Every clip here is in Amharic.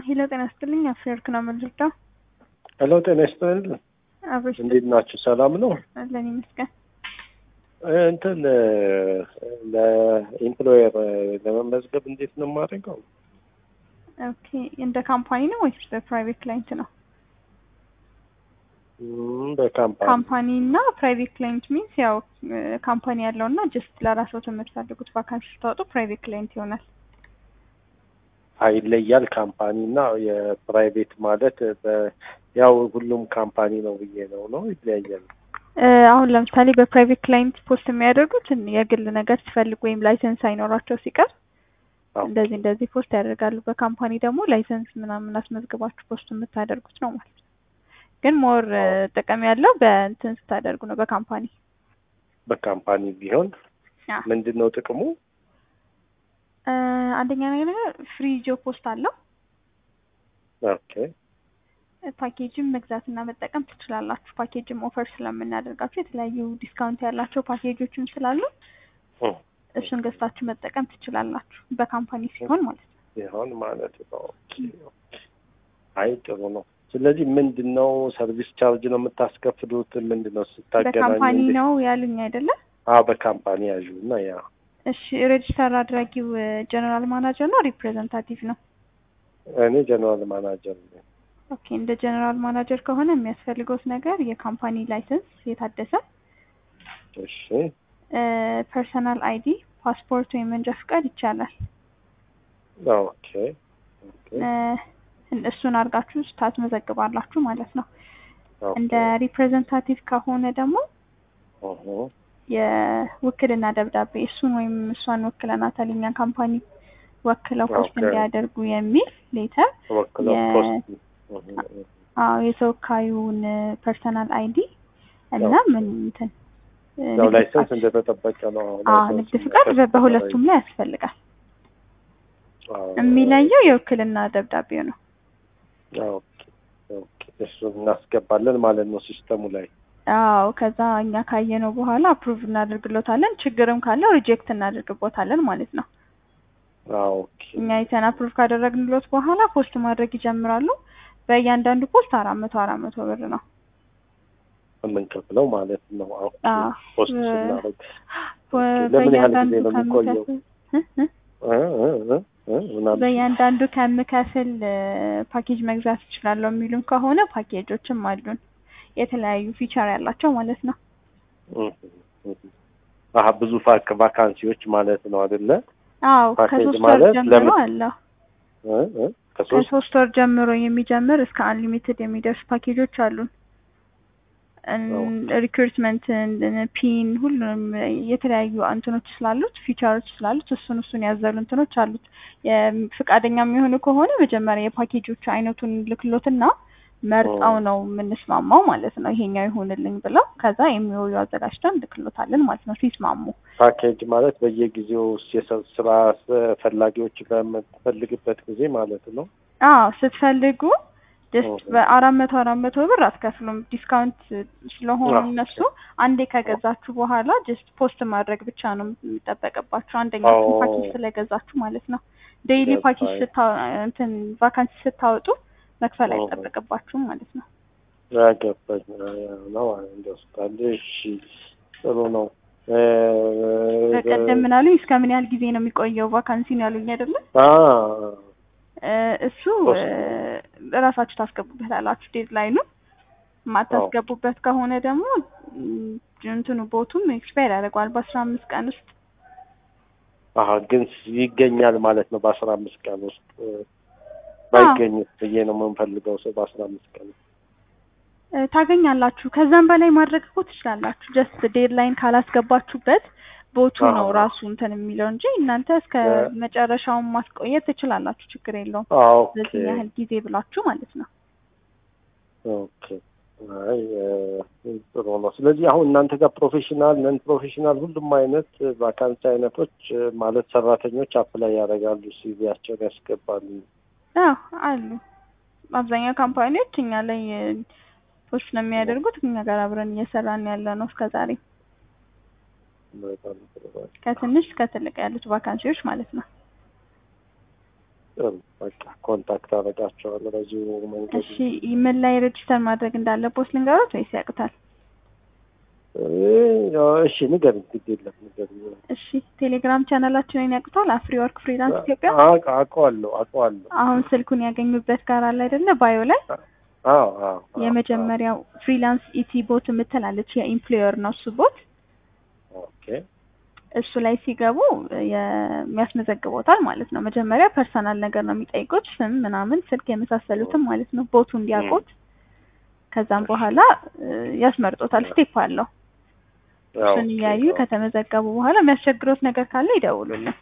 ሄሎ ጤና ይስጥልኝ። አፍሪወርክ ነው የምንረዳው። ሄሎ ጤና ይስጥልኝ። አብሮሽ እንዴት ናችሁ? ሰላም ነው? አለን ይመስገን። እንትን ለኢምፕሎየር ለመመዝገብ እንዴት ነው የማደርገው? ኦኬ እንደ ካምፓኒ ነው ወይስ በፕራይቬት ክላይንት ነው? ካምፓኒ እና ፕራይቬት ክላይንት ሚንስ ያው ካምፓኒ ያለውና ጀስት ለራስዎት የምትፈልጉት ቫካንሲ ስታወጡ ፕራይቬት ክላይንት ይሆናል። ይለያል ካምፓኒ እና የፕራይቬት ማለት ያው ሁሉም ካምፓኒ ነው ብዬ ነው ይለያያል? አሁን ለምሳሌ በፕራይቬት ክላይንት ፖስት የሚያደርጉት የግል ነገር ሲፈልጉ ወይም ላይሰንስ አይኖራቸው ሲቀር እንደዚህ ፖስት ያደርጋሉ። በካምፓኒ ደግሞ ላይሰንስ ምናምን አስመዝግባችሁ ፖስት የምታደርጉት ነው ማለት ነው። ግን ሞር ጥቅም ያለው በእንትን ስታደርጉ ነው በካምፓኒ ቢሆን ምንድነው ጥቅሙ? አንደኛ ነገር ፍሪ ጆብ ፖስት አለው። ኦኬ ፓኬጅም መግዛትና መጠቀም ትችላላችሁ። ፓኬጅም ኦፈር ስለምናደርጋችሁ የተለያዩ ዲስካውንት ያላቸው ፓኬጆችን ስላሉ እሱን ገዝታችሁ መጠቀም ትችላላችሁ። በካምፓኒ ሲሆን ማለት ነው። አይ ጥሩ ነው። ስለዚህ ምንድነው ሰርቪስ ቻርጅ ነው የምታስከፍሉት? ምንድነው ስታገናኙ? በካምፓኒ ነው ያሉኝ አይደለ? በካምፓኒ ያዡና ያ እሺ ሬጅስተር አድራጊው ጀነራል ማናጀር ነው ሪፕሬዘንታቲቭ ነው? እኔ ጀነራል ማናጀር ነኝ። ኦኬ እንደ ጀነራል ማናጀር ከሆነ የሚያስፈልገው ነገር የካምፓኒ ላይሰንስ የታደሰ፣ እሺ ፐርሰናል አይዲ፣ ፓስፖርት ወይም መንጃ ፍቃድ ይቻላል። ኦኬ እሱን አድርጋችሁ ታስመዘግባላችሁ ማለት ነው። እንደ ሪፕሬዘንታቲቭ ከሆነ ደግሞ የውክልና ደብዳቤ እሱን ወይም እሷን ወክለናታል እኛ ካምፓኒ ወክለው ፖስት እንዲያደርጉ የሚል ሌተር፣ የተወካዩን ፐርሰናል አይዲ እና ምን እንትን ላይሰንስ እንደተጠበቀ ነው። ንግድ ፍቃድ በሁለቱም ላይ ያስፈልጋል። የሚለየው የውክልና ደብዳቤው ነው። ኦኬ እሱን እናስገባለን ማለት ነው ሲስተሙ ላይ። ከዛ እኛ ካየነው በኋላ አፕሩቭ እናደርግሎታለን። ችግርም ካለው ሪጀክት እናደርግቦታለን ማለት ነው። ኦኬ እኛ አይተን አፕሩቭ ካደረግንሎት በኋላ ፖስት ማድረግ ይጀምራሉ። በእያንዳንዱ ፖስት 400 ብር ነው የምንከፍለው ማለት ነው። ፖስት ስናደርግ ለምን ያህል ጊዜ ነው የሚቆየው? በእያንዳንዱ ከምከፍል ፓኬጅ መግዛት እችላለሁ የሚሉን ከሆነ ፓኬጆችም አሉን የተለያዩ ፊቸር ያላቸው ማለት ነው። ብዙ ቫካንሲዎች ማለት ነው አይደለ? ከ3 ወር ጀምሮ አለ። ከ3 ወር ጀምሮ የሚጀምር እስከ አንሊሚትድ የሚደርስ ፓኬጆች አሉን። ሪክሩትመንት፣ ፒን፣ ሁሉም የተለያዩ እንትኖች ስላሉት ፊቸሮች ስላሉት እሱን ያዘሉ እንትኖች አሉት። ፍቃደኛ የሚሆኑ ከሆነ መጀመሪያ የፓኬጆቹ አይነቱን ልክሎትና መርጣው ነው የምንስማማው ማለት ነው። ይሄኛው ይሆንልኝ ብለው ከዛ የሚወዩ አዘጋጅተን ልክሎታለን ማለት ነው ሲስማሙ። ፓኬጅ ማለት በየጊዜው የስራ ፈላጊዎች በምትፈልግበት ጊዜ ማለት ነው። ስትፈልጉ ጀስት በ400 ብር አትከፍሉም። ዲስካውንት ስለሆነ እነሱ አንዴ ከገዛችሁ በኋላ ጀስት ፖስት ማድረግ ብቻ ነው የሚጠበቅባችሁ። አንደኛው ፓኬጅ ስለገዛችሁ ማለት ነው። ዴይሊ ፓኬጅ ቫካንሲ ስታወጡ መክፈል አይጠበቅባችሁም ማለት ነው። ያገባኝ ነው እንደውስታለ። እሺ ጥሩ ነው። በቀደም ምን አሉኝ? እስከ ምን ያህል ጊዜ ነው የሚቆየው ቫካንሲ ነው ያሉኝ አይደለ? እሱ እራሳችሁ ታስገቡበታላችሁ ዴድላይኑ። የማታስገቡበት ከሆነ ደግሞ እንትኑ ቦቱም ኤክስፓየር ያደርገዋል በ15 ቀን ውስጥ። ግን ይገኛል ማለት ነው በ15 ቀን ውስጥ። ባይገኝስ ብዬ ነው የምንፈልገው ሰው በ15 ቀን ታገኛላችሁ። ከዛም በላይ ማድረግ እኮ ትችላላችሁ። ጀስት ዴድላይን ካላስገባችሁበት ቦቱ ነው ራሱ እንትን የሚለው እንጂ እናንተ እስከ መጨረሻው ማስቆየት ትችላላችሁ። ችግር የለውም። በዚህ ያህል ጊዜ ብላችሁ ማለት ነው። ኦኬ ጥሩ ነው። ስለዚህ አሁን እናንተ ጋር ፕሮፌሽናል፣ ነን ፕሮፌሽናል ሁሉም አይነት ቫካንሲ አይነቶች ማለት ሰራተኞች አፕላይ ያደርጋሉ፣ ሲቪያቸውን ያስገባሉ? አሉ። አብዛኛው ካምፓኒዎች እኛ ላይ ፖስት ነው የሚያደርጉት። እኛ ጋር አብረን እየሰራን ያለ ነው እስከዛሬ ከትንሽ እስከ ትልቅ ያሉት ቫካንሲዎች ማለት ነው። በቃ ኮንታክት አደርጋቸዋለሁ በዚሁ መንገድ። እሺ ኢሜል ላይ ሬጅስተር ማድረግ እንዳለቦት ልንገሮት ወይስ ያቅታል? እሺ ንገሪኝ፣ ግድ የለም ንገሪኝ። እሺ ቴሌግራም ቻናላችንን ያቅታል? አፍሪወርክ ፍሪላንስ ኢትዮጵያ። አውቀዋለሁ። አሁን ስልኩን ያገኙበት ጋር አለ አይደለ? ባዮ ላይ አዎ የመጀመሪያው ፍሪላንስ ኢቲ ቦት የምትላለች የኢምፕሎየር ነው እሱ ቦት። ኦኬ እሱ ላይ ሲገቡ የሚያስመዘግቦታል ማለት ነው። መጀመሪያ ፐርሰናል ነገር ነው የሚጠይቁት፣ ስም ምናምን፣ ስልክ የመሳሰሉትም ማለት ነው ቦቱ እንዲያውቁት። ከዛም በኋላ ያስመርጦታል። ስቴፕ አለው። እሱን እያዩ ከተመዘገቡ በኋላ የሚያስቸግሮት ነገር ካለ ይደውሉልን።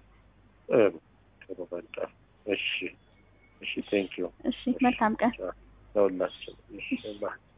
ጥሩ በቃ እሺ ቴንክ ዩ። እሺ መልካም ቀን። ለሁላችን። እሺ ባይ